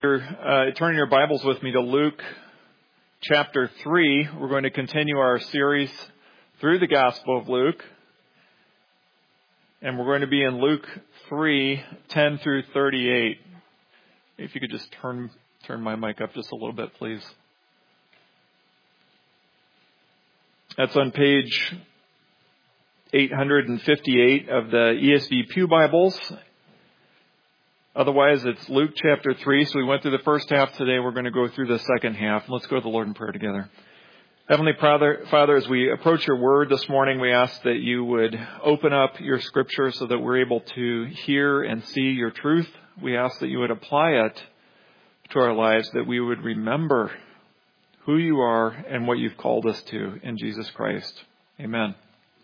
Turning your Bibles with me to Luke chapter 3. We're going to continue our series through the Gospel of Luke. And we're going to be in Luke 3, 10 through 38. If you could just turn my mic up just a little bit, please. That's on page 858 of the ESV Pew Bibles. Otherwise, it's Luke chapter 3. So we went through the first half today. We're going to go through the second half. Let's go to the Lord in prayer together. Heavenly Father, as we approach your word this morning, we ask that you would open up your scripture so that we're able to hear and see your truth. We ask that you would apply it to our lives, that we would remember who you are and what you've called us to in Jesus Christ. Amen.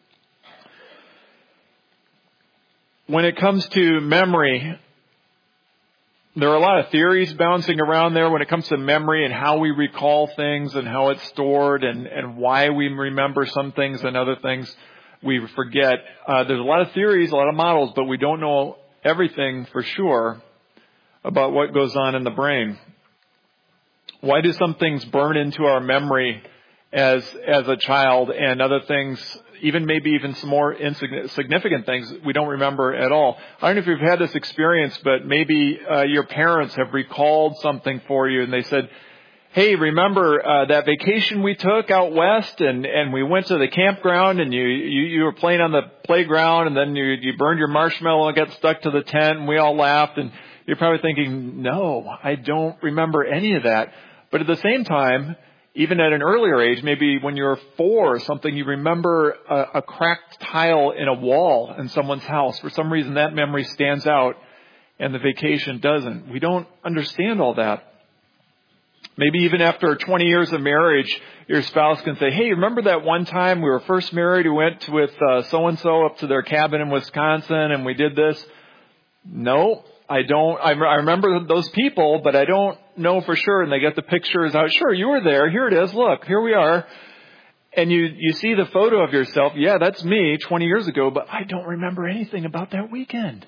When it comes to memory, there are a lot of theories bouncing around there when it comes to memory and how we recall things and how it's stored and why we remember some things and other things we forget. There's a lot of theories, a lot of models, but we don't know everything for sure about what goes on in the brain. Why do some things burn into our memory as a child and other things, even some more insignificant things we don't remember at all? I don't know if you've had this experience, but maybe your parents have recalled something for you and they said, hey, remember that vacation we took out west and we went to the campground and you were playing on the playground and then you burned your marshmallow and got stuck to the tent and we all laughed, and you're probably thinking, no, I don't remember any of that. But at the same time, even at an earlier age, maybe when you're 4 or something, you remember a cracked tile in a wall in someone's house. For some reason, that memory stands out and the vacation doesn't. We don't understand all that. Maybe even after 20 years of marriage, your spouse can say, hey, remember that one time we were first married? We went with so-and-so up to their cabin in Wisconsin and we did this. No, I don't. I remember those people, but I don't know for sure. And they get the pictures out. Sure, you were there. Here it is. Look, here we are. And you see the photo of yourself. Yeah, that's me 20 years ago, but I don't remember anything about that weekend.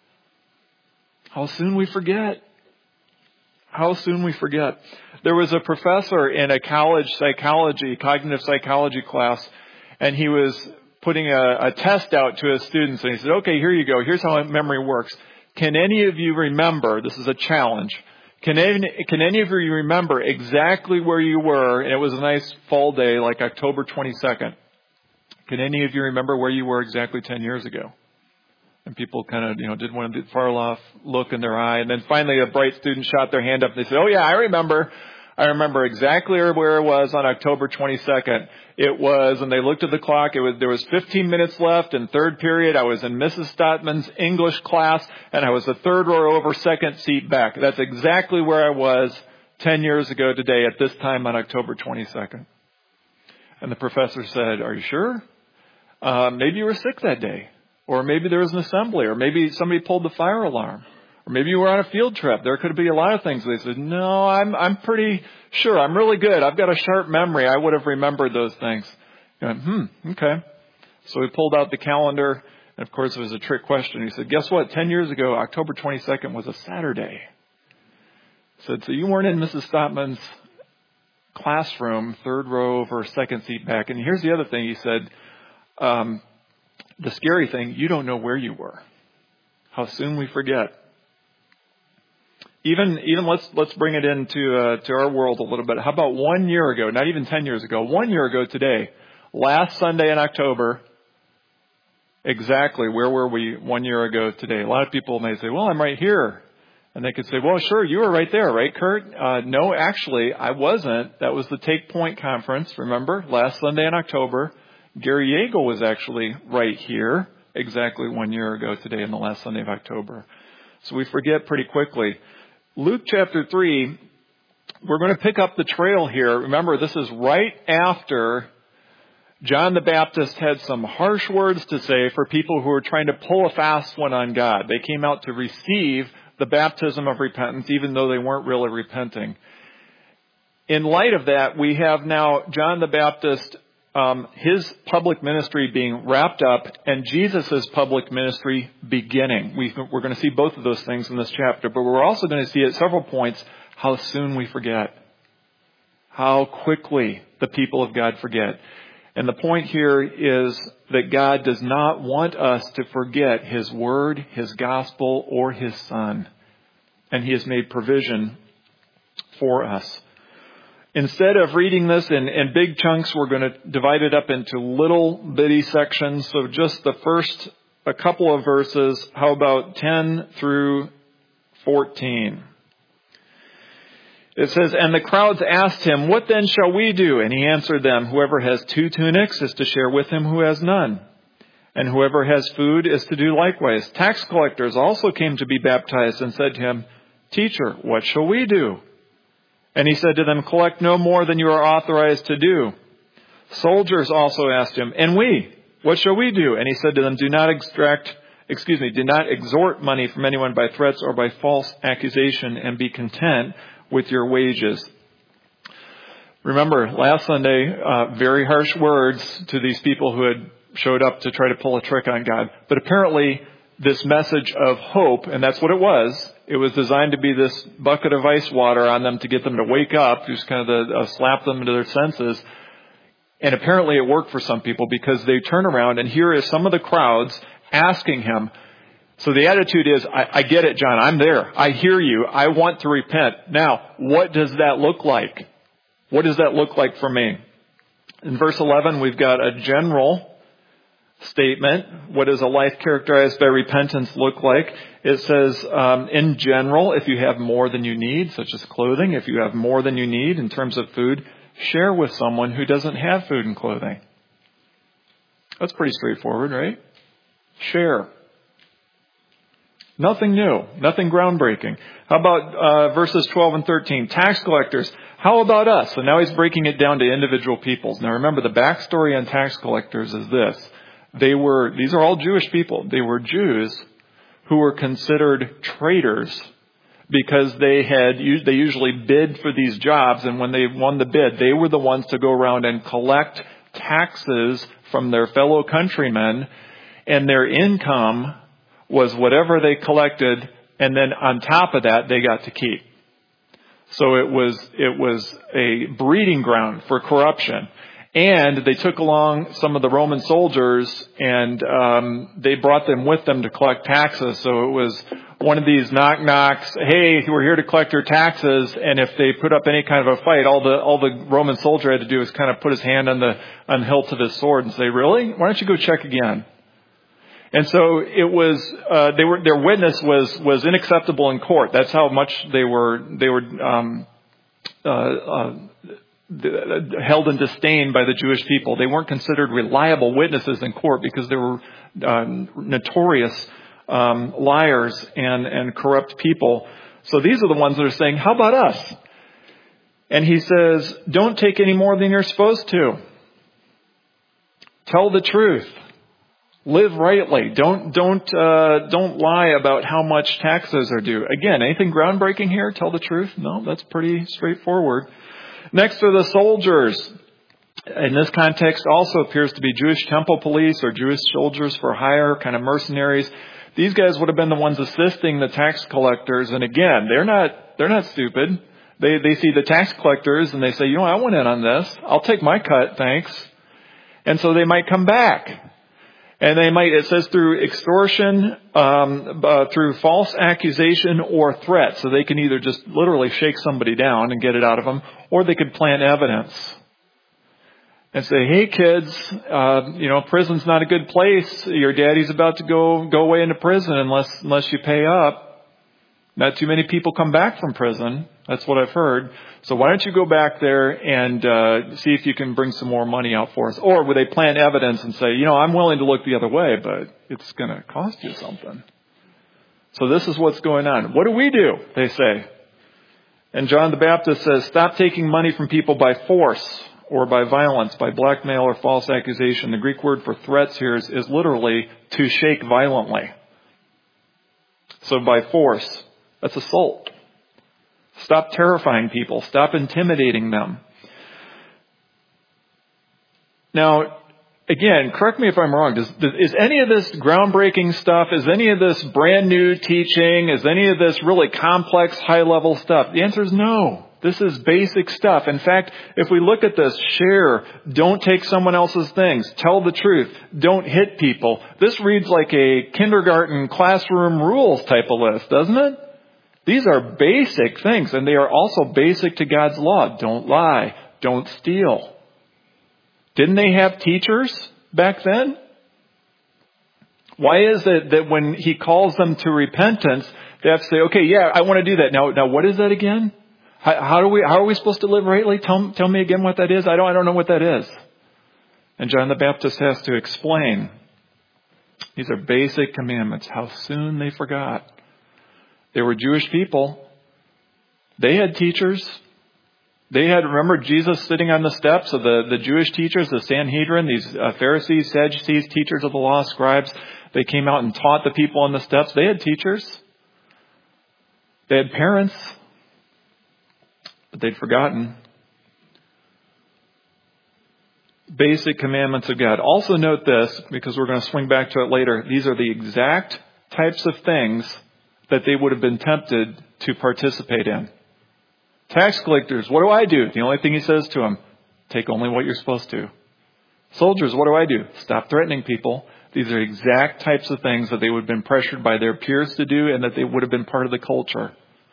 How soon we forget. How soon we forget. There was a professor in a college cognitive psychology class, and he was putting a test out to his students. And he said, okay, here you go. Here's how memory works. Can any of you remember, this is a challenge, can any of you remember exactly where you were, and it was a nice fall day like October 22nd. Can any of you remember where you were exactly 10 years ago? And people kind of, did one far off look in their eye. And then finally a bright student shot their hand up and they said, oh yeah, I remember exactly where it was on October 22nd. It was, and they looked at the clock, there was 15 minutes left in third period. I was in Mrs. Stotman's English class, and I was the third row over, second seat back. That's exactly where I was 10 years ago today at this time on October 22nd. And the professor said, are you sure? Maybe you were sick that day. Or maybe there was an assembly, or maybe somebody pulled the fire alarm. Or maybe you were on a field trip. There could be a lot of things. They said, no, I'm pretty sure. I'm really good. I've got a sharp memory. I would have remembered those things. You went, okay. So we pulled out the calendar. And of course, it was a trick question. He said, guess what? 10 years ago, October 22nd was a Saturday. He said, so you weren't in Mrs. Stotman's classroom, third row over, second seat back. And here's the other thing. He said, the scary thing, you don't know where you were. How soon we forget. Even let's bring it into to our world a little bit. How about 1 year ago, not even 10 years ago, 1 year ago today, last Sunday in October, exactly where were we 1 year ago today? A lot of people may say, well, I'm right here. And they could say, well, sure, you were right there, right, Kurt? No, actually, I wasn't. That was the Take Point Conference, remember, last Sunday in October. Gary Yeagle was actually right here exactly 1 year ago today in the last Sunday of October. So we forget pretty quickly. Luke chapter 3, we're going to pick up the trail here. Remember, this is right after John the Baptist had some harsh words to say for people who were trying to pull a fast one on God. They came out to receive the baptism of repentance, even though they weren't really repenting. In light of that, we have now John the Baptist, his public ministry being wrapped up and Jesus' public ministry beginning. We're going to see both of those things in this chapter, but we're also going to see at several points how soon we forget. How quickly the people of God forget. And the point here is that God does not want us to forget His Word, His Gospel, or His Son. And He has made provision for us. Instead of reading this in big chunks, we're going to divide it up into little bitty sections. So just the first a couple of verses. How about 10 through 14? It says, "And the crowds asked him, 'What then shall we do?' And he answered them, 'Whoever has 2 tunics is to share with him who has none. And whoever has food is to do likewise.' Tax collectors also came to be baptized and said to him, 'Teacher, what shall we do?' And he said to them, 'Collect no more than you are authorized to do.' Soldiers also asked him, 'And we, what shall we do?' And he said to them, do not extort money from anyone by threats or by false accusation, and be content with your wages." Remember, last Sunday, very harsh words to these people who had showed up to try to pull a trick on God. But apparently, this message of hope, and that's what it was designed to be this bucket of ice water on them to get them to wake up, just kind of slap them into their senses. And apparently it worked for some people, because they turn around and here is some of the crowds asking him. So the attitude is, I get it, John. I'm there. I hear you. I want to repent. Now, what does that look like? What does that look like for me? In verse 11, we've got a general statement. What does a life characterized by repentance look like? It says, in general, if you have more than you need, such as clothing, if you have more than you need in terms of food, share with someone who doesn't have food and clothing. That's pretty straightforward, right? Share. Nothing new. Nothing groundbreaking. How about verses 12 and 13? Tax collectors. How about us? So now he's breaking it down to individual peoples. Now remember, the backstory on tax collectors is this. These are all Jewish people. They were Jews who were considered traitors because they usually bid for these jobs, and when they won the bid, they were the ones to go around and collect taxes from their fellow countrymen, and their income was whatever they collected, and then on top of that, they got to keep. So it was a breeding ground for corruption. And they took along some of the Roman soldiers, and they brought them with them to collect taxes. So it was one of these knock-knocks, hey, we're here to collect your taxes. And if they put up any kind of a fight, all the Roman soldier had to do was kind of put his hand on the hilt of his sword and say, really? Why don't you go check again? And so it was, their witness was unacceptable in court. That's how much they were held in disdain by the Jewish people. They weren't considered reliable witnesses in court because they were notorious liars and corrupt people. So these are the ones that are saying, how about us? And he says, don't take any more than you're supposed to. Tell the truth. Live rightly. Don't lie about how much taxes are due. Again, anything groundbreaking here? Tell the truth? No, that's pretty straightforward. Next are the soldiers. In this context also appears to be Jewish temple police or Jewish soldiers for hire, kind of mercenaries. These guys would have been the ones assisting the tax collectors. And again, they're not stupid. They see the tax collectors and they say, I went in on this. I'll take my cut, thanks. And so they might come back. And they might, it says through extortion, through false accusation or threat. So they can either just literally shake somebody down and get it out of them, or they could plant evidence and say, hey kids, prison's not a good place. Your daddy's about to go away into prison unless you pay up. Not too many people come back from prison. That's what I've heard. So why don't you go back there and see if you can bring some more money out for us? Or would they plant evidence and say, I'm willing to look the other way, but it's going to cost you something. So this is what's going on. What do we do? They say. And John the Baptist says, stop taking money from people by force or by violence, by blackmail or false accusation. The Greek word for threats here is literally to shake violently. So by force, that's assault. Stop terrifying people. Stop intimidating them. Now, again, correct me if I'm wrong. Is any of this groundbreaking stuff? Is any of this brand new teaching? Is any of this really complex, high-level stuff? The answer is no. This is basic stuff. In fact, if we look at this, share, don't take someone else's things, tell the truth, don't hit people. This reads like a kindergarten classroom rules type of list, doesn't it? These are basic things, and they are also basic to God's law. Don't lie. Don't steal. Didn't they have teachers back then? Why is it that when he calls them to repentance, they have to say, okay, yeah, I want to do that. Now what is that again? How are we supposed to live rightly? Tell me again what that is. I don't know what that is. And John the Baptist has to explain. These are basic commandments. How soon they forgot. They were Jewish people. They had teachers. Remember Jesus sitting on the steps of the Jewish teachers, the Sanhedrin, these Pharisees, Sadducees, teachers of the law, scribes. They came out and taught the people on the steps. They had teachers. They had parents. But they'd forgotten. Basic commandments of God. Also note this, because we're going to swing back to it later. These are the exact types of things that they would have been tempted to participate in. Tax collectors, what do? The only thing he says to them, take only what you're supposed to. Soldiers, what do? Stop threatening people. These are exact types of things that they would have been pressured by their peers to do and that they would have been part of the culture.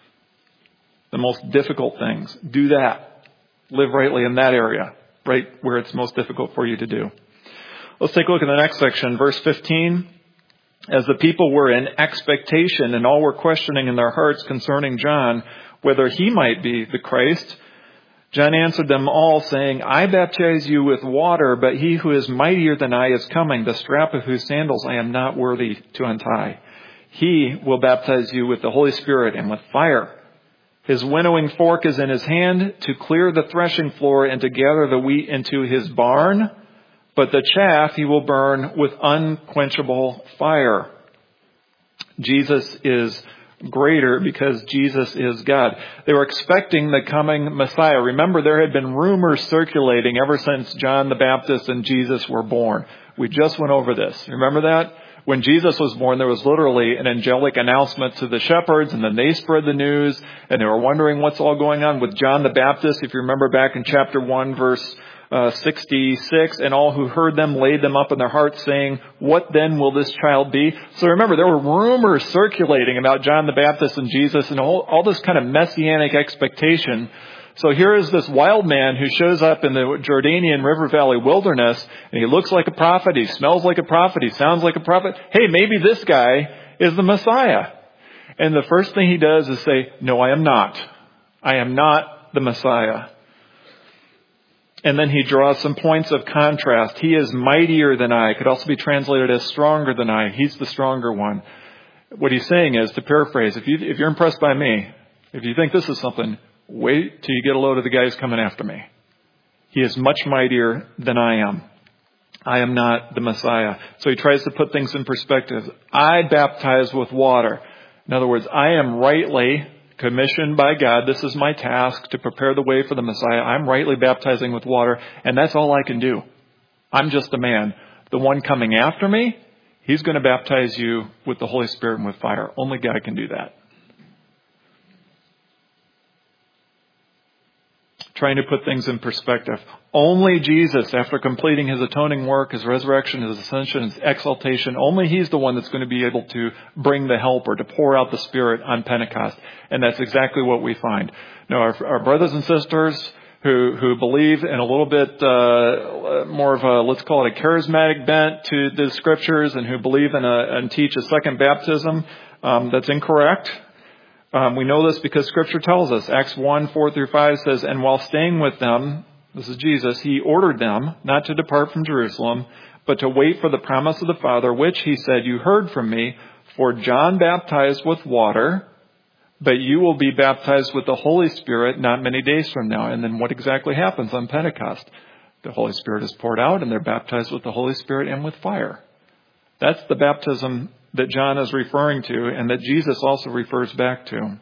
The most difficult things. Do that. Live rightly in that area, right where it's most difficult for you to do. Let's take a look at the next section, verse 15. As the people were in expectation and all were questioning in their hearts concerning John, whether he might be the Christ, John answered them all, saying, I baptize you with water, but he who is mightier than I is coming, the strap of whose sandals I am not worthy to untie. He will baptize you with the Holy Spirit and with fire. His winnowing fork is in his hand to clear the threshing floor and to gather the wheat into his barn, but the chaff he will burn with unquenchable fire. Jesus is greater because Jesus is God. They were expecting the coming Messiah. Remember, there had been rumors circulating ever since John the Baptist and Jesus were born. We just went over this. Remember that? When Jesus was born, there was literally an angelic announcement to the shepherds, and then they spread the news, and they were wondering what's all going on with John the Baptist. If you remember back in chapter 1, verse 66, and all who heard them laid them up in their hearts, saying, what then will this child be? So remember, there were rumors circulating about John the Baptist and Jesus and all this kind of messianic expectation. So here is this wild man who shows up in the Jordanian River Valley wilderness, and he looks like a prophet, he smells like a prophet, he sounds like a prophet. Hey, maybe this guy is the Messiah. And the first thing he does is say, no, I am not. I am not the Messiah. And then he draws some points of contrast. He is mightier than I. It could also be translated as stronger than I. He's the stronger one. What he's saying is, to paraphrase, if you're impressed by me, if you think this is something, wait till you get a load of the guy who's coming after me. He is much mightier than I am. I am not the Messiah. So he tries to put things in perspective. I baptize with water. In other words, I am rightly commissioned by God. This is my task to prepare the way for the Messiah. I'm rightly baptizing with water, and that's all I can do. I'm just a man. The one coming after me, he's going to baptize you with the Holy Spirit and with fire. Only God can do that. Trying to put things in perspective. Only Jesus, after completing his atoning work, his resurrection, his ascension, his exaltation, only he's the one that's going to be able to bring the helper, to pour out the Spirit on Pentecost. And that's exactly what we find. Now, our brothers and sisters who believe in a little bit more of a, let's call it a charismatic bent to the Scriptures, and who believe in and teach a second baptism, that's incorrect. We know this because Scripture tells us. Acts 1:4-5 says, and while staying with them, this is Jesus, he ordered them not to depart from Jerusalem, but to wait for the promise of the Father, which he said, you heard from me, for John baptized with water, but you will be baptized with the Holy Spirit not many days from now. And then what exactly happens on Pentecost? The Holy Spirit is poured out, and they're baptized with the Holy Spirit and with fire. That's the baptism that John is referring to, and that Jesus also refers back to.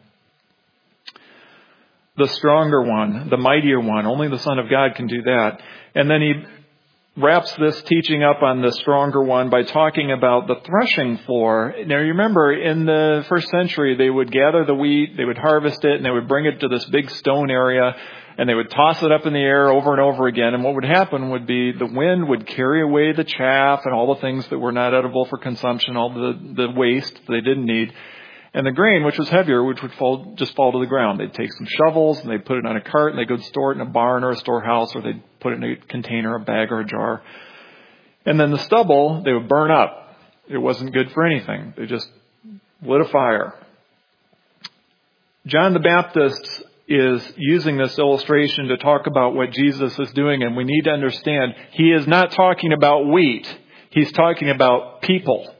The stronger one, the mightier one, only the Son of God can do that. And then wraps this teaching up on the stronger one by talking about the threshing floor. Now, you remember in the first century, they would gather the wheat, they would harvest it, and they would bring it to this big stone area, and they would toss it up in the air over and over again. And what would happen would be the wind would carry away the chaff and all the things that were not edible for consumption, all the waste they didn't need. And the grain, which was heavier, which would fall to the ground. They'd take some shovels and they'd put it on a cart and they'd go store it in a barn or a storehouse, or they'd put it in a container, a bag, or a jar. And then the stubble, they would burn up. It wasn't good for anything. They just lit a fire. John the Baptist is using this illustration to talk about what Jesus is doing, and we need to understand he is not talking about wheat. He's talking about people.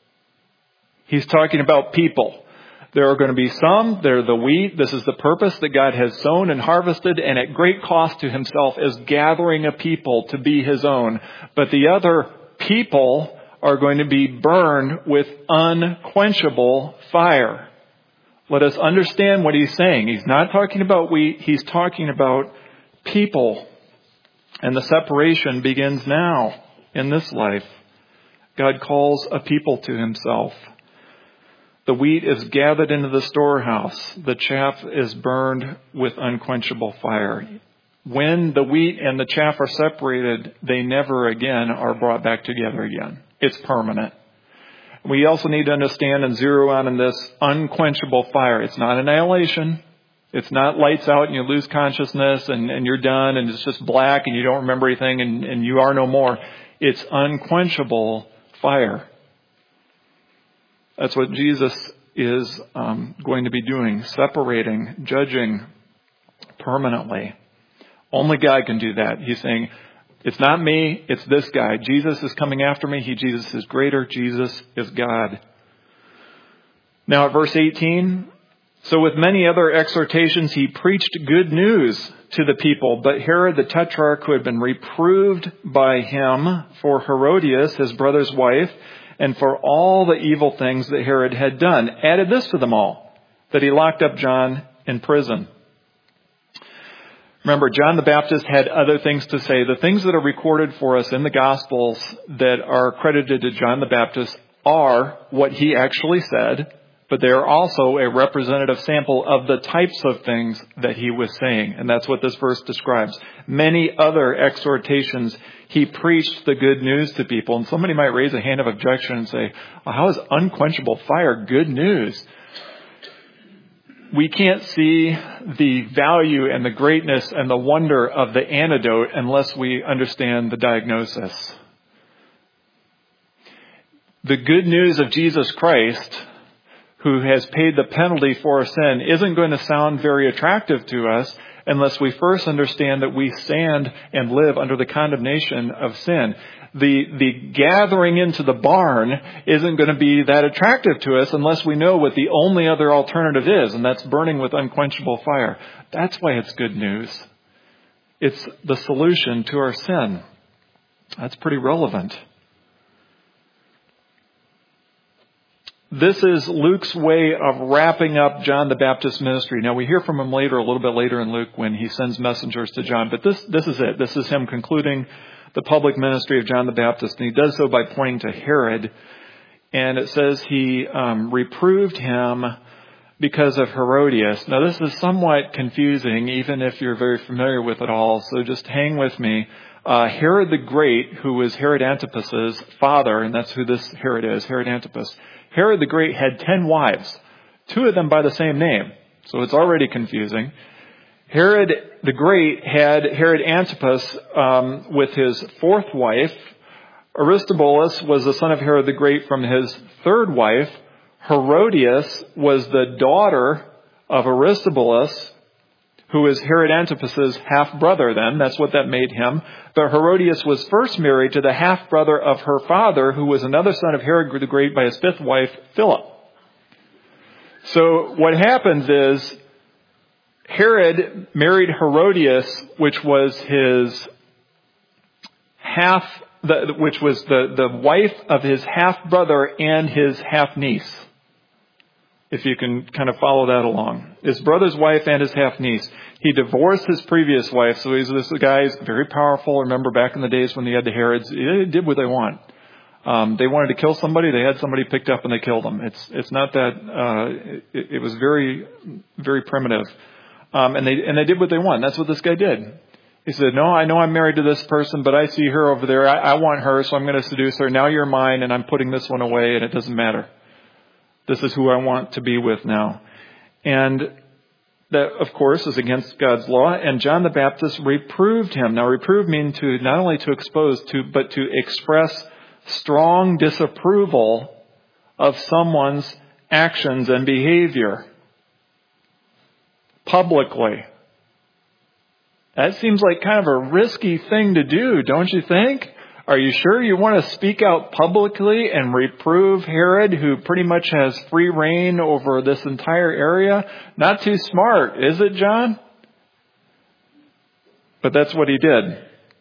He's talking about people. There are going to be some, they're the wheat. This is the purpose that God has sown and harvested, and at great cost to himself is gathering a people to be his own. But the other people are going to be burned with unquenchable fire. Let us understand what he's saying. He's not talking about wheat. He's talking about people. And the separation begins now in this life. God calls a people to himself. The wheat is gathered into the storehouse. The chaff is burned with unquenchable fire. When the wheat and the chaff are separated, they never again are brought back together again. It's permanent. We also need to understand and zero out on this unquenchable fire. It's not annihilation. It's not lights out and you lose consciousness and you're done and it's just black and you don't remember anything and you are no more. It's unquenchable fire. That's what Jesus is going to be doing, separating, judging permanently. Only God can do that. He's saying, it's not me, it's this guy. Jesus is coming after me. Jesus is greater. Jesus is God. Now at verse 18, so with many other exhortations, he preached good news to the people. But Herod the Tetrarch, who had been reproved by him for Herodias, his brother's wife, and for all the evil things that Herod had done, added this to them all, that he locked up John in prison. Remember, John the Baptist had other things to say. The things that are recorded for us in the Gospels that are credited to John the Baptist are what he actually said, but they are also a representative sample of the types of things that he was saying. And that's what this verse describes. Many other exhortations, he preached the good news to people. And somebody might raise a hand of objection and say, well, how is unquenchable fire good news? We can't see the value and the greatness and the wonder of the antidote unless we understand the diagnosis. The good news of Jesus Christ, who has paid the penalty for our sin, isn't going to sound very attractive to us unless we first understand that we stand and live under the condemnation of sin. The gathering into the barn isn't going to be that attractive to us unless we know what the only other alternative is, and that's burning with unquenchable fire. That's why it's good news. It's the solution to our sin. That's pretty relevant. This is Luke's way of wrapping up John the Baptist's ministry. Now, we hear from him later, a little bit later in Luke, when he sends messengers to John. But this is it. This is him concluding the public ministry of John the Baptist. And he does so by pointing to Herod. And it says he reproved him because of Herodias. Now, this is somewhat confusing, even if you're very familiar with it all. So just hang with me. Herod the Great, who was Herod Antipas's father, and that's who this Herod is, Herod Antipas. Herod the Great had 10 wives, 2 of them by the same name. So it's already confusing. Herod the Great had Herod Antipas with his 4th wife. Aristobulus was the son of Herod the Great from his 3rd wife. Herodias was the daughter of Aristobulus, who was Herod Antipas's half-brother then. That's what that made him. But Herodias was first married to the half-brother of her father, who was another son of Herod the Great by his 5th wife, Philip. So what happens is Herod married Herodias, which was his which was the wife of his half-brother and his half-niece. If you can kind of follow that along. His brother's wife and his half-niece. He divorced his previous wife. So he's this guy, he's very powerful. Remember back in the days when they had the Herods, they did what they want. They wanted to kill somebody, they had somebody picked up and they killed them. It's not that, it was very, very primitive. And they did what they want. That's what this guy did. He said, no, I know I'm married to this person, but I see her over there. I want her, so I'm going to seduce her. Now you're mine, and I'm putting this one away, and it doesn't matter. This is who I want to be with now. And that, of course, is against God's law. And John the Baptist reproved him. Now, reprove means to not only to expose, but to express strong disapproval of someone's actions and behavior publicly. That seems like kind of a risky thing to do, don't you think? Are you sure you want to speak out publicly and reprove Herod, who pretty much has free reign over this entire area? Not too smart, is it, John? But that's what he did.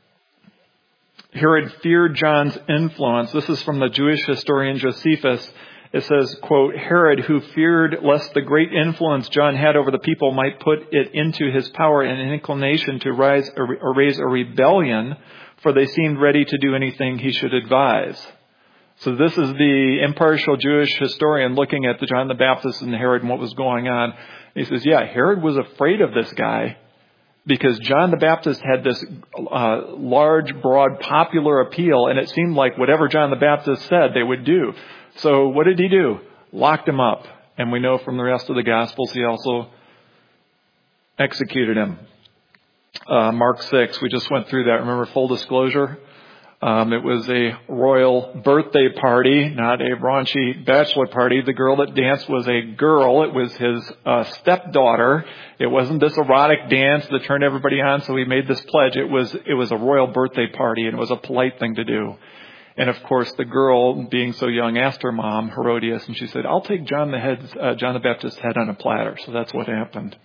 Herod feared John's influence. This is from the Jewish historian Josephus. It says, quote, Herod, who feared lest the great influence John had over the people might put it into his power and an inclination to raise a rebellion, for they seemed ready to do anything he should advise. So this is the impartial Jewish historian looking at John the Baptist and Herod and what was going on. He says, yeah, Herod was afraid of this guy because John the Baptist had this large, broad, popular appeal, and it seemed like whatever John the Baptist said, they would do. So what did he do? Locked him up. And we know from the rest of the Gospels, he also executed him. Mark 6, we just went through that. Remember, full disclosure? It was a royal birthday party, not a raunchy bachelor party. The girl that danced was a girl. It was his stepdaughter. It wasn't this erotic dance that turned everybody on, so he made this pledge. It was a royal birthday party, and it was a polite thing to do. And of course, the girl, being so young, asked her mom, Herodias, and she said, I'll take John the Baptist's head on a platter. So that's what happened.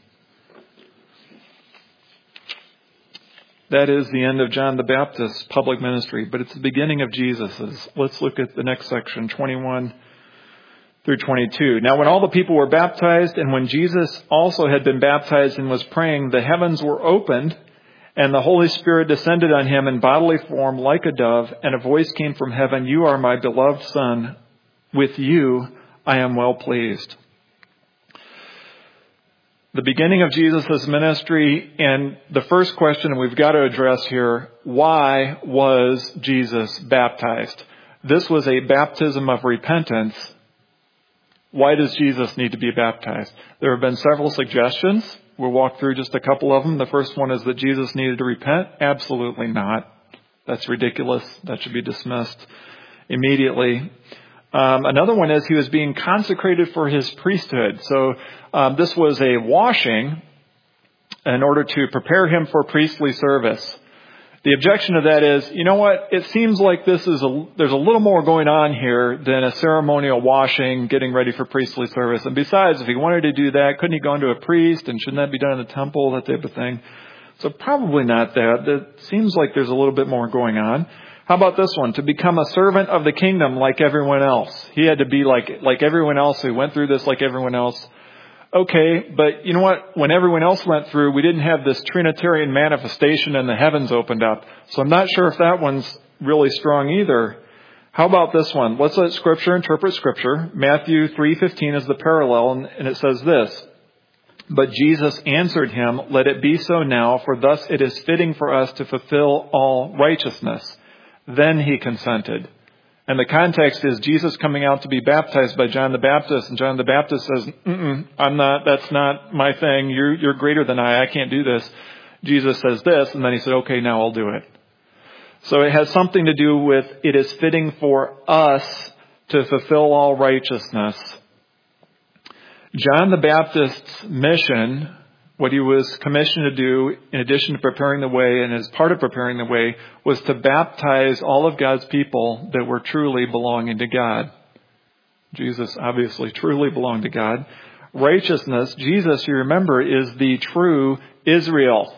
That is the end of John the Baptist's public ministry, but it's the beginning of Jesus's. Let's look at the next section, 21 through 22. Now, when all the people were baptized, and when Jesus also had been baptized and was praying, the heavens were opened, and the Holy Spirit descended on him in bodily form like a dove, and a voice came from heaven, You are my beloved Son. With you I am well pleased. The beginning of Jesus' ministry, and the first question we've got to address here, why was Jesus baptized? This was a baptism of repentance. Why does Jesus need to be baptized? There have been several suggestions. We'll walk through just a couple of them. The first one is that Jesus needed to repent. Absolutely not. That's ridiculous. That should be dismissed immediately. Another one is he was being consecrated for his priesthood. So this was a washing in order to prepare him for priestly service. The objection to that is, you know what? It seems like there's a little more going on here than a ceremonial washing, getting ready for priestly service. And besides, if he wanted to do that, couldn't he go into a priest? And shouldn't that be done in the temple, that type of thing? So probably not that. It seems like there's a little bit more going on. How about this one? To become a servant of the kingdom like everyone else. He had to be like everyone else. He went through this like everyone else. Okay, but you know what? When everyone else went through, we didn't have this Trinitarian manifestation and the heavens opened up. So I'm not sure if that one's really strong either. How about this one? Let's let Scripture interpret Scripture. Matthew 3:15 is the parallel, and it says this. But Jesus answered him, Let it be so now, for thus it is fitting for us to fulfill all righteousness. Then he consented. And the context is Jesus coming out to be baptized by John the Baptist. And John the Baptist says, that's not my thing. You're greater than I can't do this. Jesus says this. And then he said, okay, now I'll do it. So it has something to do with it is fitting for us to fulfill all righteousness. John the Baptist's mission, what he was commissioned to do, in addition to preparing the way and as part of preparing the way, was to baptize all of God's people that were truly belonging to God. Jesus obviously truly belonged to God. Righteousness, Jesus, you remember, is the true Israel.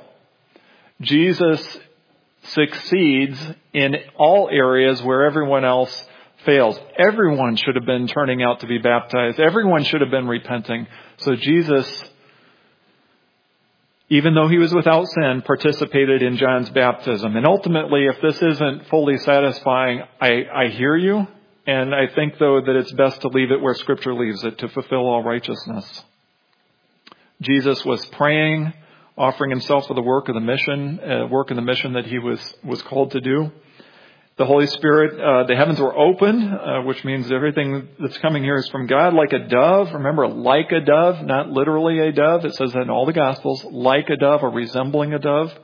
Jesus succeeds in all areas where everyone else fails. Everyone should have been turning out to be baptized. Everyone should have been repenting. So Jesus even though he was without sin, participated in John's baptism. And ultimately, if this isn't fully satisfying, I hear you. And I think, though, that it's best to leave it where Scripture leaves it, to fulfill all righteousness. Jesus was praying, offering himself for the work of the mission that he was called to do. The Holy Spirit, the heavens were open, which means everything that's coming here is from God, like a dove. Remember, like a dove, not literally a dove. It says that in all the Gospels, like a dove or resembling a dove.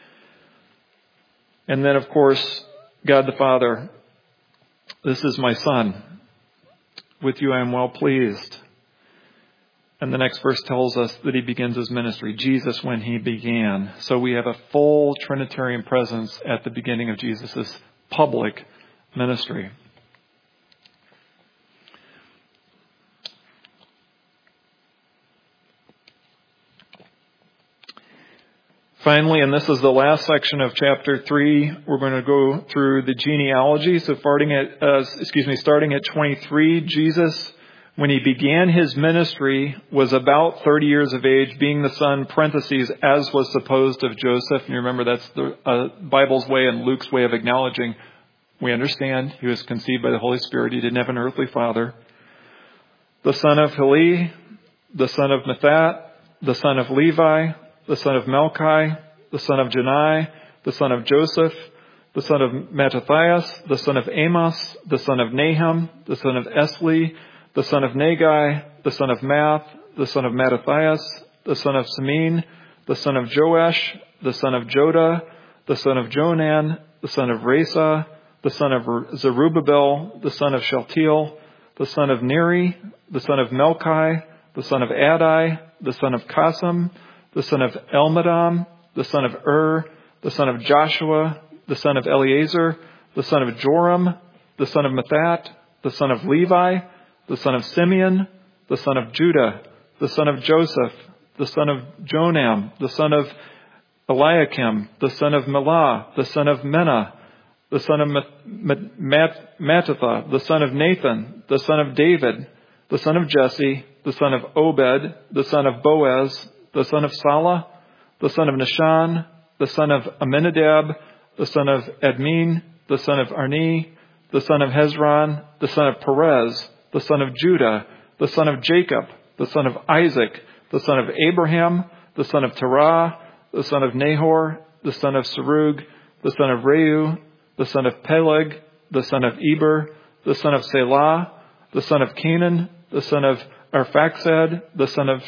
And then, of course, God the Father, this is my Son. With you I am well pleased. And the next verse tells us that he begins his ministry. Jesus when he began. So we have a full Trinitarian presence at the beginning of Jesus' public ministry. Finally, and this is the last section of chapter 3, we're going to go through the genealogy. So starting at 23, Jesus, when he began his ministry, was about 30 years of age, being the son, parentheses, as was supposed of Joseph. And you remember that's the Bible's way and Luke's way of acknowledging, we understand he was conceived by the Holy Spirit. He didn't have an earthly father. The son of Heli, the son of Mathat, the son of Levi, the son of Melchi, the son of Janai, the son of Joseph, the son of Mattathias, the son of Amos, the son of Nahum, the son of Esli, the son of Nagai, the son of Math, the son of Mattathias, the son of Semin, the son of Joash, the son of Jodah, the son of Jonan, the son of Resa, the son of Zerubbabel, the son of Shealtiel, the son of Neri, the son of Melchi, the son of Adai, the son of Kasam, the son of Elmadam, the son of the son of Joshua, the son of Eleazar, the son of Joram, the son of Mathat, the son of Levi, the son of Simeon, the son of Judah, the son of Joseph, the son of Jonam, the son of Eliakim, the son of Melah, the son of Menah, the son of Mattatha, the son of Nathan, the son of David, the son of Jesse, the son of Obed, the son of Boaz, the son of Salah, the son of Nishan, the son of Aminadab, the son of Admin, the son of Arni, the son of Hezron, the son of Perez, the son of Judah, the son of Jacob, the son of Isaac, the son of Abraham, the son of Terah, the son of Nahor, the son of Serug, the son of Reu, the son of Peleg, the son of Eber, the son of Selah, the son of Canaan, the son of Arphaxad, the son of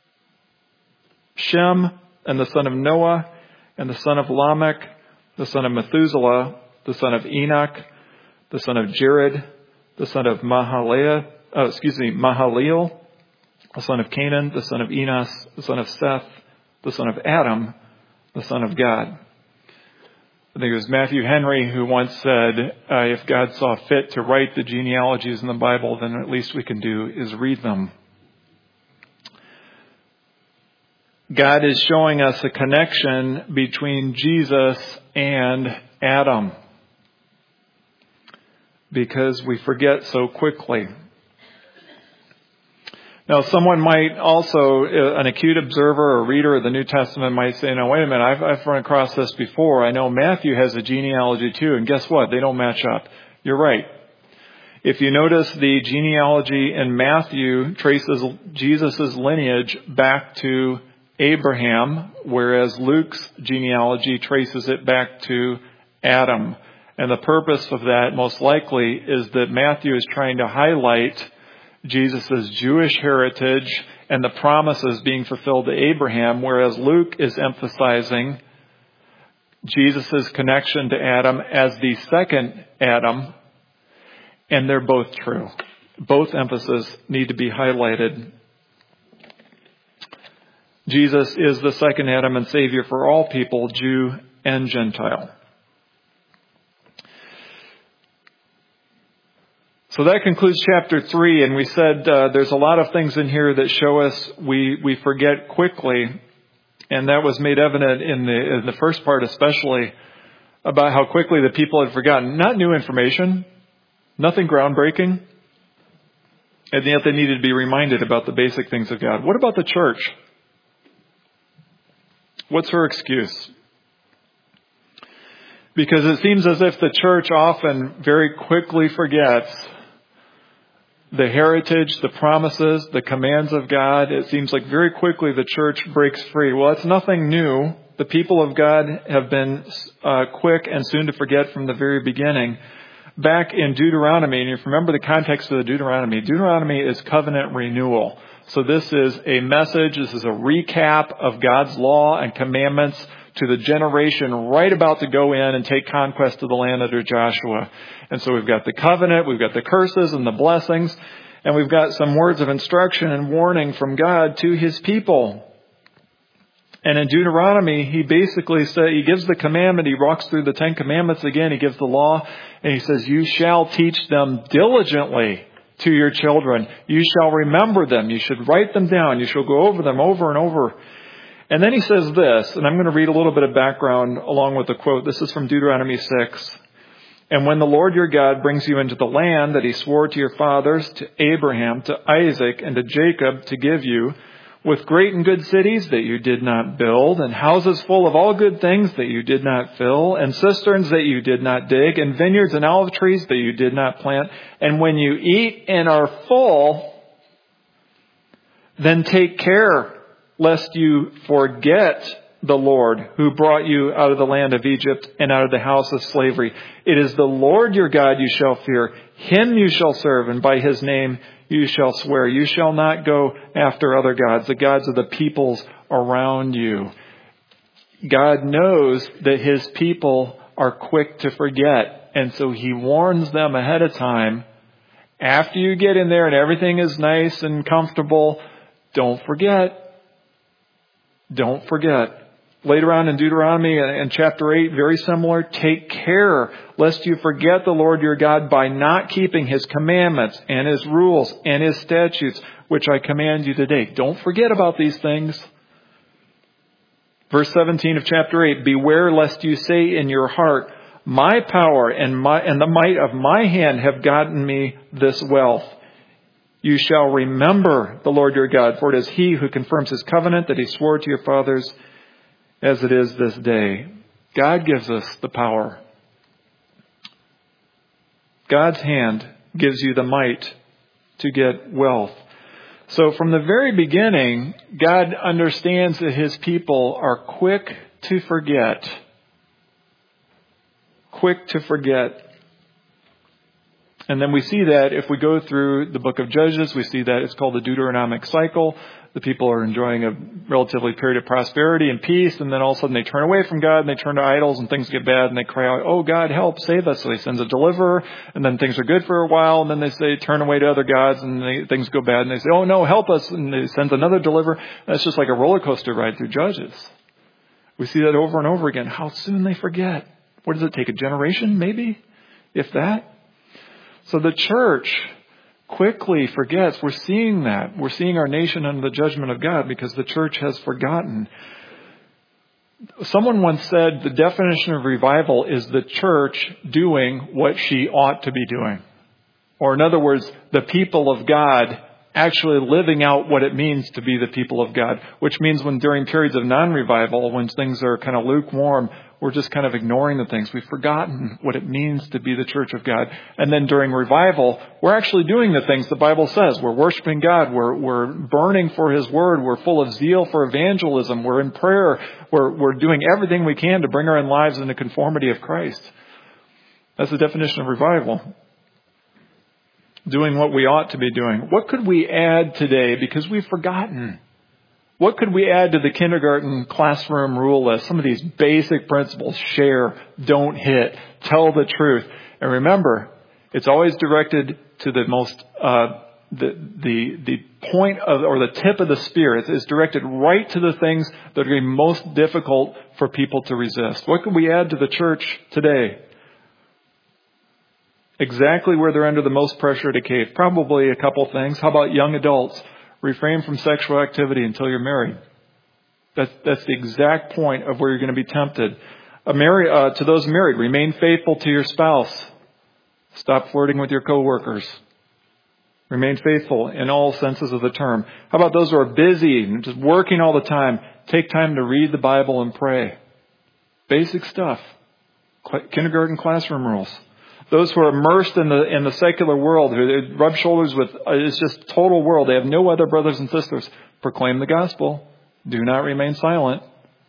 Shem, and the son of Noah, and the son of Lamech, the son of Methuselah, the son of Enoch, the son of Jared, the son of Mahalalel, the son of Canaan, the son of Enos, the son of Seth, the son of Adam, the son of God. I think it was Matthew Henry who once said, if God saw fit to write the genealogies in the Bible, then at least we can do is read them. God is showing us a connection between Jesus and Adam, because we forget so quickly. Now, someone might also, an acute observer or reader of the New Testament might say, no, wait a minute, I've run across this before. I know Matthew has a genealogy too, and guess what? They don't match up. You're right. If you notice, the genealogy in Matthew traces Jesus' lineage back to Abraham, whereas Luke's genealogy traces it back to Adam. And the purpose of that, most likely, is that Matthew is trying to highlight Jesus' Jewish heritage and the promises being fulfilled to Abraham, whereas Luke is emphasizing Jesus' connection to Adam as the second Adam, and they're both true. Both emphases need to be highlighted. Jesus is the second Adam and Savior for all people, Jew and Gentile. So that concludes chapter 3, and we said there's a lot of things in here that show us we forget quickly, and that was made evident in the first part especially, about how quickly the people had forgotten. Not new information, nothing groundbreaking, and yet they needed to be reminded about the basic things of God. What about the church? What's her excuse? Because it seems as if the church often very quickly forgets the heritage, the promises, the commands of God. It seems like very quickly the church breaks free. Well, it's nothing new. The people of God have been quick and soon to forget from the very beginning. Back in Deuteronomy, and if you remember the context of the Deuteronomy is covenant renewal. So this is a message, this is a recap of God's law and commandments to the generation right about to go in and take conquest of the land under Joshua. And so we've got the covenant, we've got the curses and the blessings, and we've got some words of instruction and warning from God to His people. And in Deuteronomy, He basically says, He gives the commandment, He walks through the 10 Commandments again, He gives the law, and He says, you shall teach them diligently to your children. You shall remember them. You should write them down. You shall go over them over and over. And then He says this, and I'm going to read a little bit of background along with the quote. This is from Deuteronomy 6. And when the Lord your God brings you into the land that He swore to your fathers, to Abraham, to Isaac, and to Jacob to give you, with great and good cities that you did not build, and houses full of all good things that you did not fill, and cisterns that you did not dig, and vineyards and olive trees that you did not plant, and when you eat and are full, then take care lest you forget the Lord who brought you out of the land of Egypt and out of the house of slavery. It is the Lord your God you shall fear. Him you shall serve, and by His name you shall swear. You shall not go after other gods, the gods of the peoples around you. God knows that His people are quick to forget, and so He warns them ahead of time. After you get in there and everything is nice and comfortable, don't forget. Don't forget. Later on in Deuteronomy in chapter 8, very similar, take care lest you forget the Lord your God by not keeping His commandments and His rules and His statutes, which I command you today. Don't forget about these things. Verse 17 of chapter 8, beware lest you say in your heart, my power and the might of my hand have gotten me this wealth. You shall remember the Lord your God, for it is He who confirms His covenant that He swore to your fathers, as it is this day. God gives us the power. God's hand gives you the might to get wealth. So from the very beginning, God understands that His people are quick to forget. Quick to forget. And then we see that if we go through the book of Judges, we see that it's called the Deuteronomic cycle. The people are enjoying a relatively period of prosperity and peace, and then all of a sudden they turn away from God and they turn to idols and things get bad and they cry out, oh God, help, save us. So He sends a deliverer, and then things are good for a while, and then they say turn away to other gods and things go bad, and they say, oh no, help us, and He sends another deliverer. That's just like a roller coaster ride through Judges. We see that over and over again. How soon they forget. What does it take, a generation maybe, if that? So the church quickly forgets. We're seeing that. We're seeing our nation under the judgment of God because the church has forgotten. Someone once said the definition of revival is the church doing what she ought to be doing. Or in other words, the people of God actually living out what it means to be the people of God. Which means when during periods of non-revival, when things are kind of lukewarm, we're just kind of ignoring the things. We've forgotten what it means to be the church of God. And then during revival, we're actually doing the things the Bible says. We're worshiping God. We're burning for His word. We're full of zeal for evangelism. We're in prayer. We're doing everything we can to bring our own lives into conformity of Christ. That's the definition of revival. Doing what we ought to be doing. What could we add today? Because we've forgotten. What could we add to the kindergarten classroom rule list? Some of these basic principles: share, don't hit, tell the truth. And remember, it's always directed to the most, the point of, or the tip of the spear. It's directed right to the things that are going to be most difficult for people to resist. What could we add to the church today? Exactly where they're under the most pressure to cave. Probably a couple things. How about young adults? Refrain from sexual activity until you're married. That's the exact point of where you're going to be tempted. To those married, remain faithful to your spouse. Stop flirting with your coworkers. Remain faithful in all senses of the term. How about those who are busy and just working all the time? take time to read the Bible and pray. Basic stuff. Kindergarten classroom rules. Those who are immersed in the secular world, who rub shoulders with, it's just total world. They have no other brothers and sisters. Proclaim the gospel. Do not remain silent.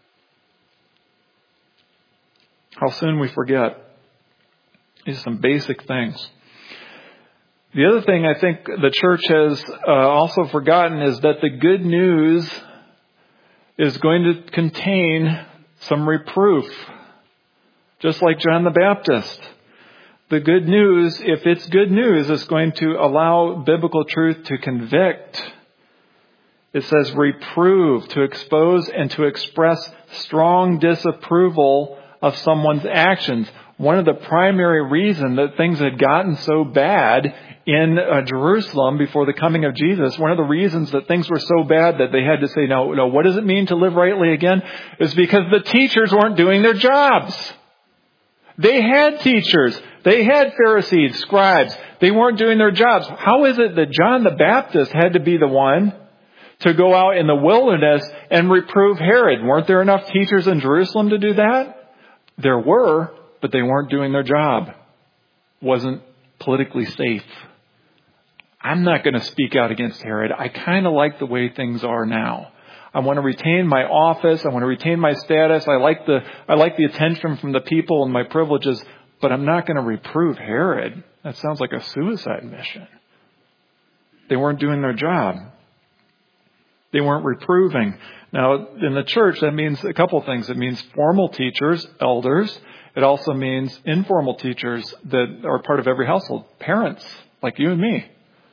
How soon we forget. These are some basic things. The other thing I think the church has also forgotten is that the good news is going to contain some reproof. Just like John the Baptist. The good news, if it's good news, is going to allow biblical truth to convict. It says reprove, to expose and to express strong disapproval of someone's actions. One of the primary reasons that things had gotten so bad in Jerusalem before the coming of Jesus, one of the reasons that things were so bad that they had to say, no, what does it mean to live rightly again? Is because the teachers weren't doing their jobs. They had teachers. They had Pharisees, scribes. They weren't doing their jobs. How is it that John the Baptist had to be the one to go out in the wilderness and reprove Herod? Weren't there enough teachers in Jerusalem to do that? There were, but they weren't doing their job. Wasn't politically safe. I'm not going to speak out against Herod. I kind of like the way things are now. I want to retain my office. I want to retain my status. I like the attention from the people and my privileges, but I'm not going to reprove Herod. That sounds like a suicide mission. They weren't doing their job. They weren't reproving. Now, in the church, that means a couple things. It means formal teachers, elders. It also means informal teachers that are part of every household. Parents, like you and me.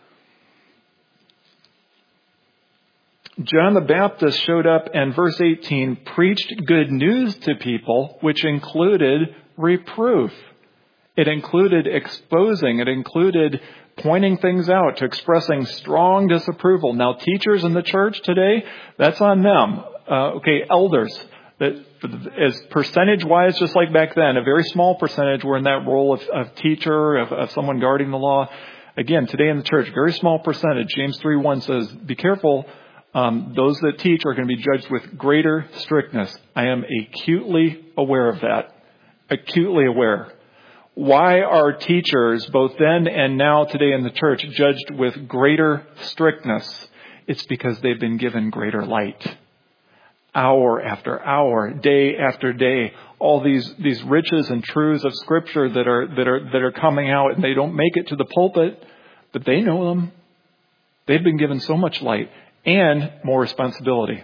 John the Baptist showed up and verse 18 preached good news to people, which included reproof. It included exposing. It included pointing things out, to expressing strong disapproval. Now, teachers in the church today, that's on them. Elders, that as percentage-wise, just like back then, a very small percentage were in that role of teacher, of someone guarding the law. Again, today in the church, very small percentage. James 3:1 says, be careful. Those that teach are going to be judged with greater strictness. I am acutely aware of that. Acutely aware. Why are teachers, both then and now today in the church, judged with greater strictness? It's because they've been given greater light. Hour after hour, day after day, all these riches and truths of Scripture that are coming out, and they don't make it to the pulpit, but they know them. They've been given so much light. And more responsibility.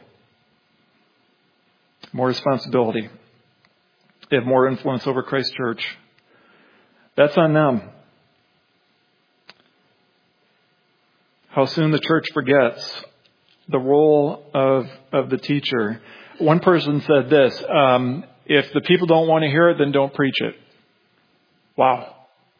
More responsibility. They have more influence over Christ's church. That's on them. How soon the church forgets the role of the teacher. One person said this, if the people don't want to hear it, then don't preach it. Wow.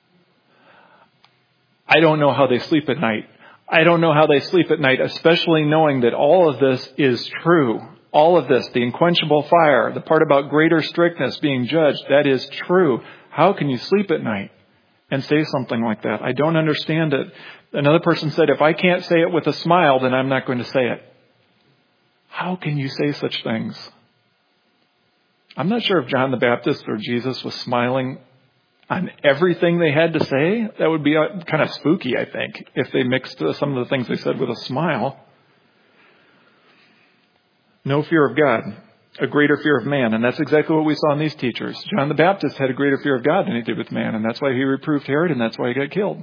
I don't know how they sleep at night. I don't know how they sleep at night, especially knowing that all of this is true. All of this, the unquenchable fire, the part about greater strictness being judged, that is true. How can you sleep at night and say something like that? I don't understand it. Another person said, if I can't say it with a smile, then I'm not going to say it. How can you say such things? I'm not sure if John the Baptist or Jesus was smiling on everything they had to say. That would be kind of spooky, I think, if they mixed some of the things they said with a smile. No fear of God, a greater fear of man. And that's exactly what we saw in these teachers. John the Baptist had a greater fear of God than he did with man. And that's why he reproved Herod, and that's why he got killed.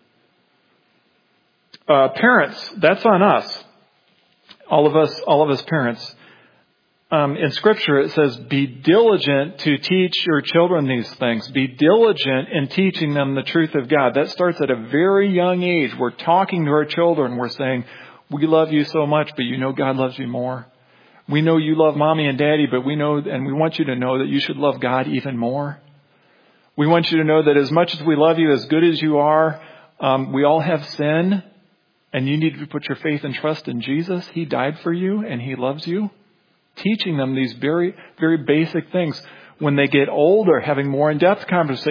Parents, that's on us. All of us parents. In Scripture, it says, be diligent to teach your children these things. Be diligent in teaching them the truth of God. That starts at a very young age. We're talking to our children. We're saying, we love you so much, but you know God loves you more. We know you love mommy and daddy, but we know, and we want you to know that you should love God even more. We want you to know that as much as we love you, as good as you are, we all have sin, and you need to put your faith and trust in Jesus. He died for you, and He loves you. Teaching them these very, very basic things. When they get older, having more in-depth conversations, understanding that, hey, you're going to be facing temptation out there. You're going to be facing temptation. And that's exactly what we saw in these teachers. John the Baptist had a greater fear of God than he did with man. And that's why he reproved Herod, and that's why he got killed.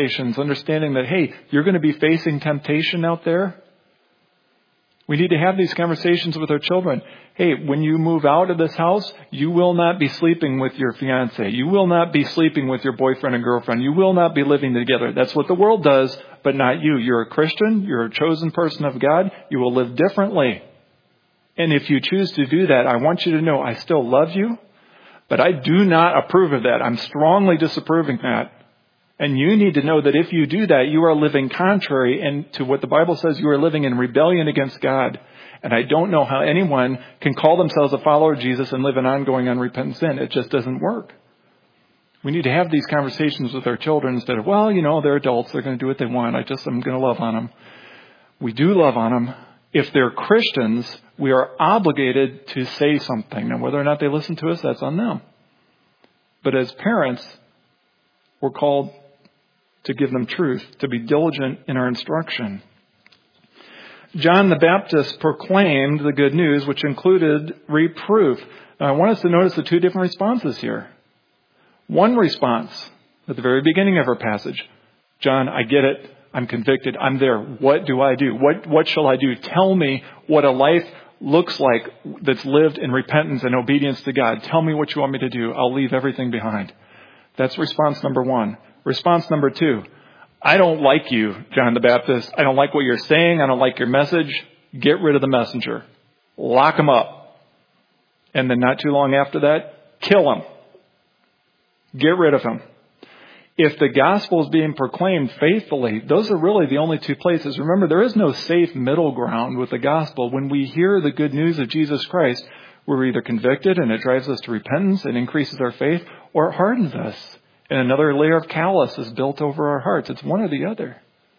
We need to have these conversations with our children. Hey, when you move out of this house, you will not be sleeping with your fiance. You will not be sleeping with your boyfriend and girlfriend. You will not be living together. That's what the world does, but not you. You're a Christian. You're a chosen person of God. You will live differently. And if you choose to do that, I want you to know I still love you, but I do not approve of that. I'm strongly disapproving that. And you need to know that if you do that, you are living contrary and to what the Bible says. You are living in rebellion against God. And I don't know how anyone can call themselves a follower of Jesus and live in ongoing unrepentant sin. It just doesn't work. We need to have these conversations with our children instead of, well, they're adults. They're going to do what they want. I'm going to love on them. We do love on them. If they're Christians, we are obligated to say something. Now, whether or not they listen to us, that's on them. But as parents, we're called to give them truth, to be diligent in our instruction. John the Baptist proclaimed the good news, which included reproof. Now, I want us to notice the two different responses here. One response at the very beginning of our passage. John, I get it. I'm convicted. I'm there. What do I do? What shall I do? Tell me what a life looks like that's lived in repentance and obedience to God. Tell me what you want me to do. I'll leave everything behind. That's response number one. Response number two. I don't like you, John the Baptist. I don't like what you're saying. I don't like your message. Get rid of the messenger. Lock him up. And then not too long after that, kill him. Get rid of him. If the gospel is being proclaimed faithfully, those are really the only two places. Remember, there is no safe middle ground with the gospel. When we hear the good news of Jesus Christ, we're either convicted and it drives us to repentance and increases our faith, or it hardens us. And another layer of callous is built over our hearts. It's one or the other.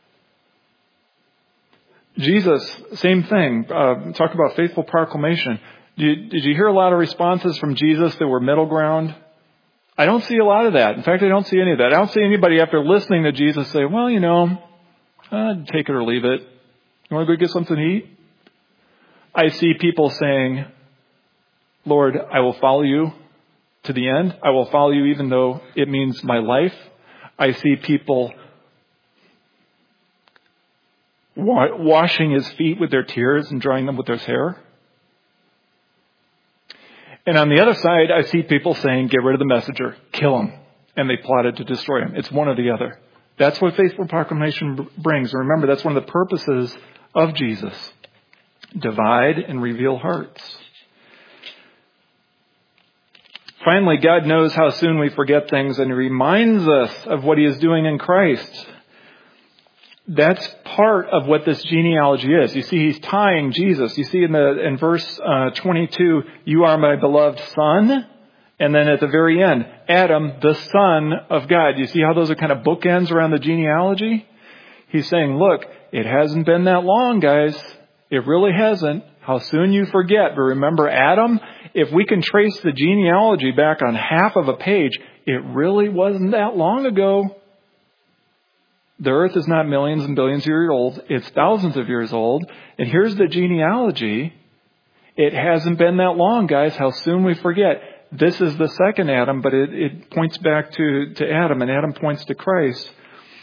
Jesus, same thing. Talk about faithful proclamation. Did you hear a lot of responses from Jesus that were middle ground? I don't see a lot of that. In fact, I don't see any of that. I don't see anybody after listening to Jesus say, well, take it or leave it. You want to go get something to eat? I see people saying, Lord, I will follow you to the end. I will follow you even though it means my life. I see people washing his feet with their tears and drying them with their hair. And on the other side, I see people saying, get rid of the messenger, kill him. And they plotted to destroy him. It's one or the other. That's what faithful proclamation brings. And remember, that's one of the purposes of Jesus. Divide and reveal hearts. Finally, God knows how soon we forget things, and He reminds us of what He is doing in Christ. That's part of what this genealogy is. You see, He's tying Jesus. You see in verse 22, you are my beloved Son. And then at the very end, Adam, the Son of God. You see how those are kind of bookends around the genealogy? He's saying, look, it hasn't been that long, guys. It really hasn't. How soon you forget. But remember Adam? If we can trace the genealogy back on half of a page, it really wasn't that long ago. The earth is not millions and billions of years old. It's thousands of years old. And here's the genealogy. It hasn't been that long, guys. How soon we forget. This is the second Adam, but it points back to Adam, and Adam points to Christ.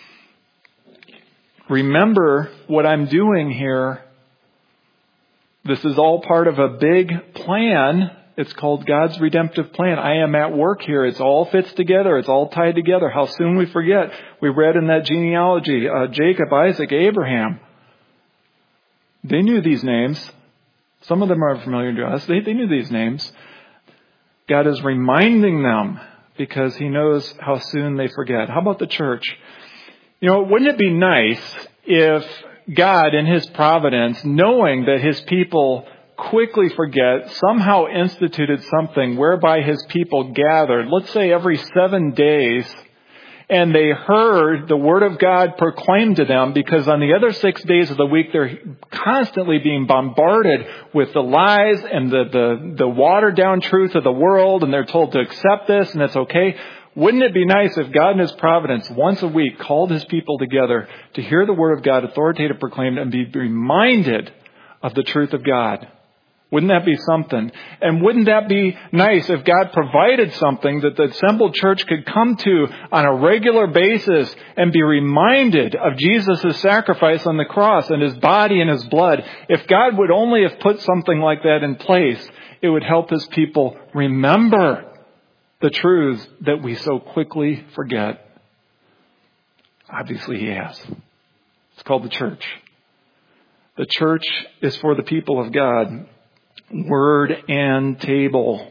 Remember what I'm doing here. This is all part of a big plan. It's called God's redemptive plan. I am at work here. It all fits together. It's all tied together. How soon we forget. We read in that genealogy, Jacob, Isaac, Abraham. They knew these names. Some of them are familiar to us. They knew these names. God is reminding them because He knows how soon they forget. How about the church? Wouldn't it be nice if God in His providence, knowing that His people quickly forget, somehow instituted something whereby His people gathered, let's say every 7 days, and they heard the Word of God proclaimed to them, because on the other 6 days of the week they're constantly being bombarded with the lies and the watered down truth of the world, and they're told to accept this and it's okay. Wouldn't it be nice if God in His providence once a week called His people together to hear the Word of God authoritatively proclaimed and be reminded of the truth of God? Wouldn't that be something? And wouldn't that be nice if God provided something that the assembled church could come to on a regular basis and be reminded of Jesus' sacrifice on the cross and his body and his blood? If God would only have put something like that in place, it would help his people remember the truths that we so quickly forget. Obviously, he has. It's called the church. The church is for the people of God. Word and table.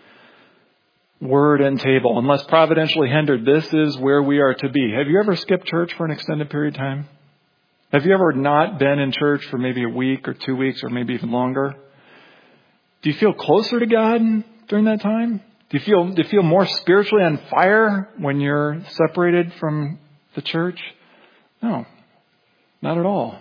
Word and table. Unless providentially hindered, this is where we are to be. Have you ever skipped church for an extended period of time? Have you ever not been in church for maybe a week or 2 weeks or maybe even longer? Do you feel closer to God during that time? Do you feel more spiritually on fire when you're separated from the church? No, not at all.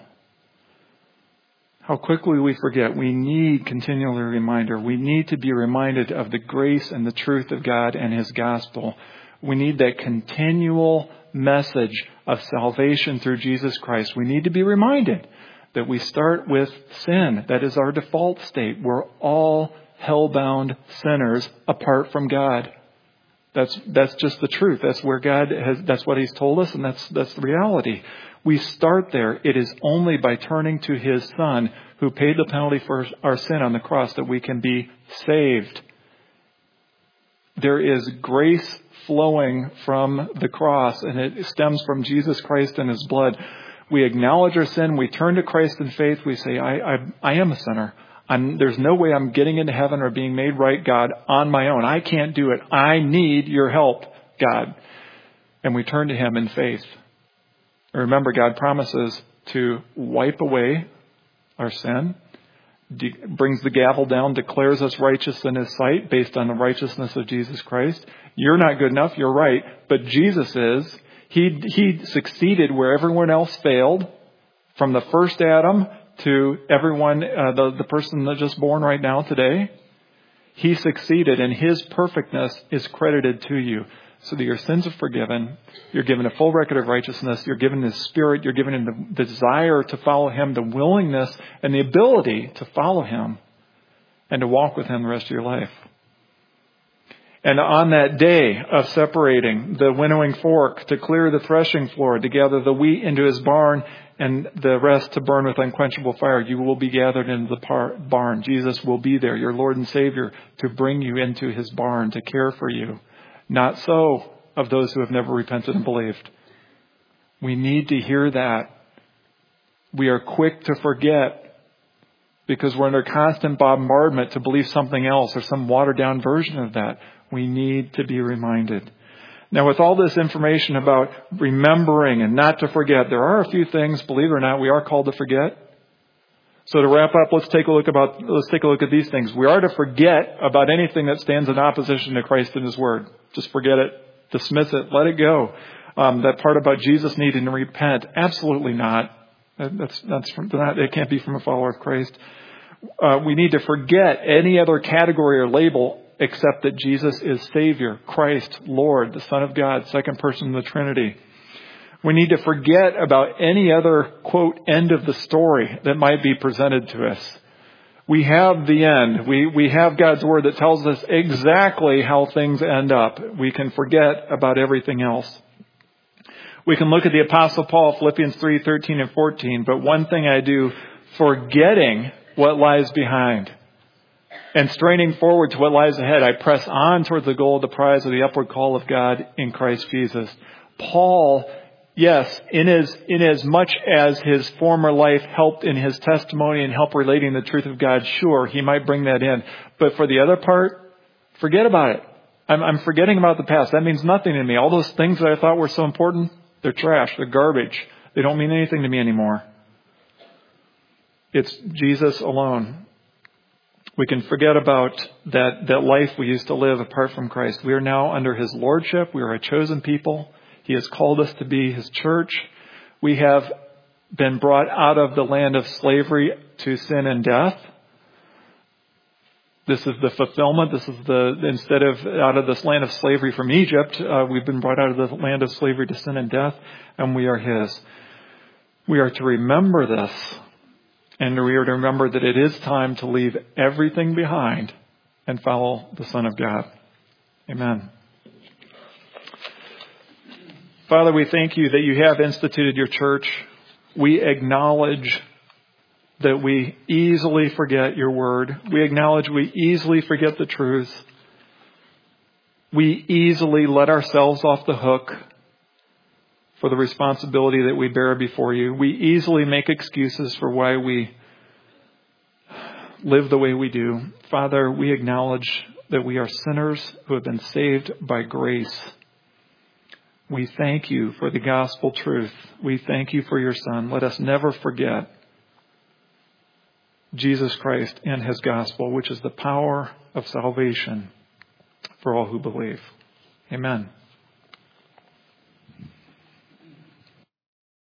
How quickly we forget. We need continually reminder. We need to be reminded of the grace and the truth of God and his gospel. We need that continual message of salvation through Jesus Christ. We need to be reminded that we start with sin. That is our default state. We're all hell-bound sinners apart from God. That's just the truth. That's where God has, that's what he's told us, and that's the reality. We start there. It is only by turning to his Son, who paid the penalty for our sin on the cross, that we can be saved. There is grace flowing from the cross, and it stems from Jesus Christ and his blood. We acknowledge our sin. We turn to Christ in faith. We say, I am a sinner. There's no way I'm getting into heaven or being made right, God, on my own. I can't do it. I need your help, God. And we turn to him in faith. And remember, God promises to wipe away our sin, brings the gavel down, declares us righteous in his sight based on the righteousness of Jesus Christ. You're not good enough, you're right, but Jesus is. He succeeded where everyone else failed, from the first Adam to everyone, the person that's just born right now today. He succeeded, and his perfectness is credited to you, so that your sins are forgiven. You're given a full record of righteousness. You're given his Spirit. You're given the desire to follow him, the willingness and the ability to follow him and to walk with him the rest of your life. And on that day of separating the winnowing fork, to clear the threshing floor, to gather the wheat into his barn and the rest to burn with unquenchable fire, you will be gathered into the barn. Jesus will be there, your Lord and Savior, to bring you into his barn, to care for you. Not so of those who have never repented and believed. We need to hear that. We are quick to forget because we're under constant bombardment to believe something else or some watered down version of that. We need to be reminded. Now, with all this information about remembering and not to forget, there are a few things, believe it or not, we are called to forget. So to wrap up, let's take a look at these things. We are to forget about anything that stands in opposition to Christ and his word. Just forget it, dismiss it, let it go. That part about Jesus needing to repent, absolutely not. It can't be from a follower of Christ. We need to forget any other category or label except that Jesus is Savior, Christ, Lord, the Son of God, second person of the Trinity. We need to forget about any other, quote, end of the story that might be presented to us. We have the end. We have God's word that tells us exactly how things end up. We can forget about everything else. We can look at the Apostle Paul, Philippians 3:13 and 14. But one thing I do, forgetting what lies behind and straining forward to what lies ahead, I press on towards the goal of the prize of the upward call of God in Christ Jesus. Paul, yes, in as much as his former life helped in his testimony and helped relating the truth of God, sure, he might bring that in. But for the other part, forget about it. I'm forgetting about the past. That means nothing to me. All those things that I thought were so important, they're trash. They're garbage. They don't mean anything to me anymore. It's Jesus alone. We can forget about that life we used to live apart from Christ. We are now under his lordship. We are a chosen people. He has called us to be his church. We have been brought out of the land of slavery to sin and death. This is the fulfillment. Instead of out of this land of slavery from Egypt, we've been brought out of the land of slavery to sin and death, and we are his. We are to remember this And we are to remember that it is time to leave everything behind and follow the Son of God. Amen. Father, we thank you that you have instituted your church. We acknowledge that we easily forget your word. We acknowledge we easily forget the truth. We easily let ourselves off the hook for the responsibility that we bear before you. We easily make excuses for why we live the way we do. Father, we acknowledge that we are sinners who have been saved by grace. We thank you for the gospel truth. We thank you for your Son. Let us never forget Jesus Christ and his gospel, which is the power of salvation for all who believe. Amen.